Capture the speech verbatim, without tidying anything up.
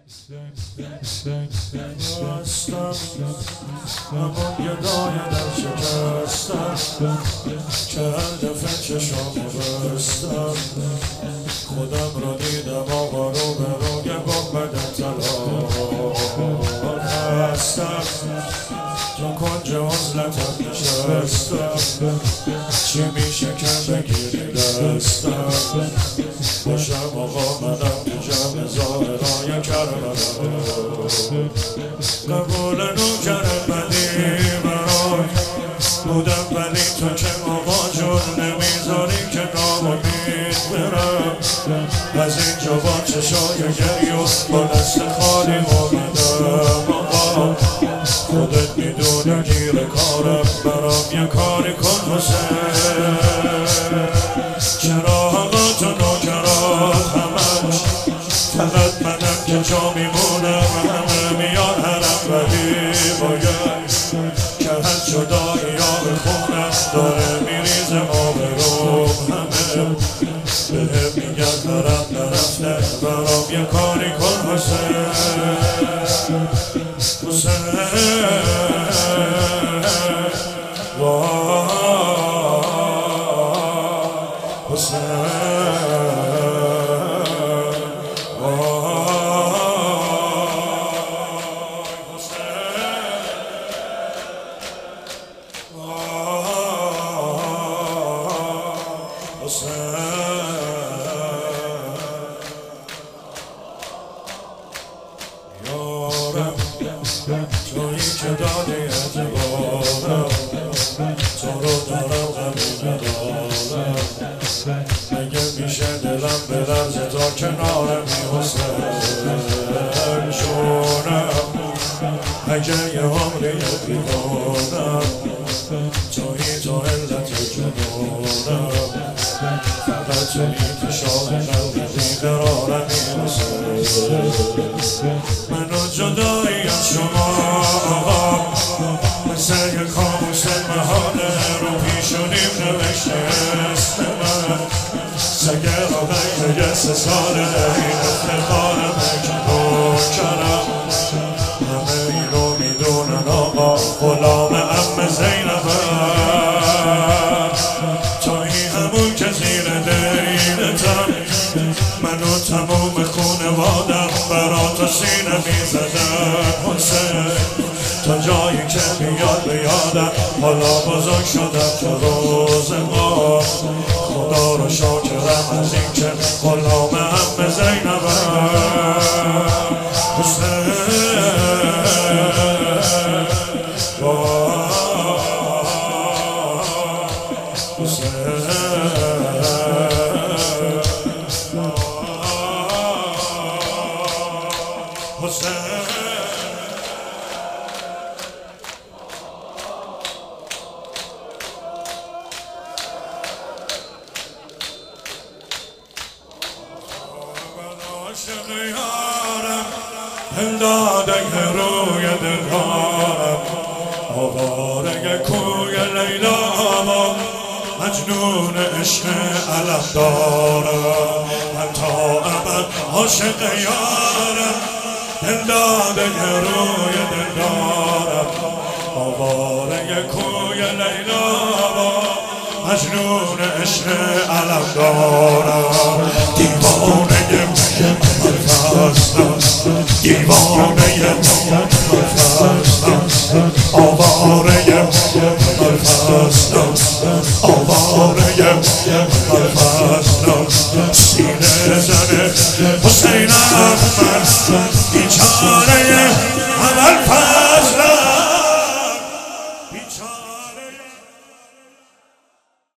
بستم همون گدای در شکستم که هر دفعه چشامو بستم خودم را دیدم آقا رو به روی گنبد طلا هستم تو کنج عزلتم نشستم چی میشه که بگیری دستم باشم آقا منم تو جمع ظاهرهای کربلا قبول نوکر بدی برای بودم ولی تو که آقا جون نمیذاری که ناامید برم از اینجا با چشای گریو با دست خالی آمدم آقا خودت میدونی گیر کارم برام یه کاری کن حسین چراغات و نوکرات همش فقط منم که جا میمونم همه میان حرم ولی باید که هر جدایی آب خونم داره میریزه آب رو همه بهم میگن برم نرفته برام یه کاری کن حسین حسین وای حسین تویی که دادی اعتبارم تو رو دارم غمی ندارم مگه میشه دلم بلرزه تا کنارم حسین شونم اگه یه عمری بیمانم تویی تو علت جنونم فقط تویی که شاه قلبی بیقرارم حسین منو جدایی از شما آقا مثل یه کابوس محاله رو پیشونیم نوشته اسم من سگه آقای یه سه ساله این افتخارم که نوکرم همه این رو میدونن آقا غلام عم زینبم تویی همون که زیر دینتم منو تموم خونوادم برا تو سینه میزدم حسین تا جایی که میاد به یادم حالا بزرگ شدم تو روز ما خدا رو شاکرم از این که غلام عم زینبم حسین عاشق یارم داده روی دلارم آواره کوی لیلا و مجنون عشق علم دارم من تا ابد عاشق یارم داده روی دلارم آواره کوی لیلا و مجنون عشق علم دارم دیوانه مرفستم دیوانه مرفستم آواره مرفستم آواره مرفستم سینه زن حسینم من بیچاره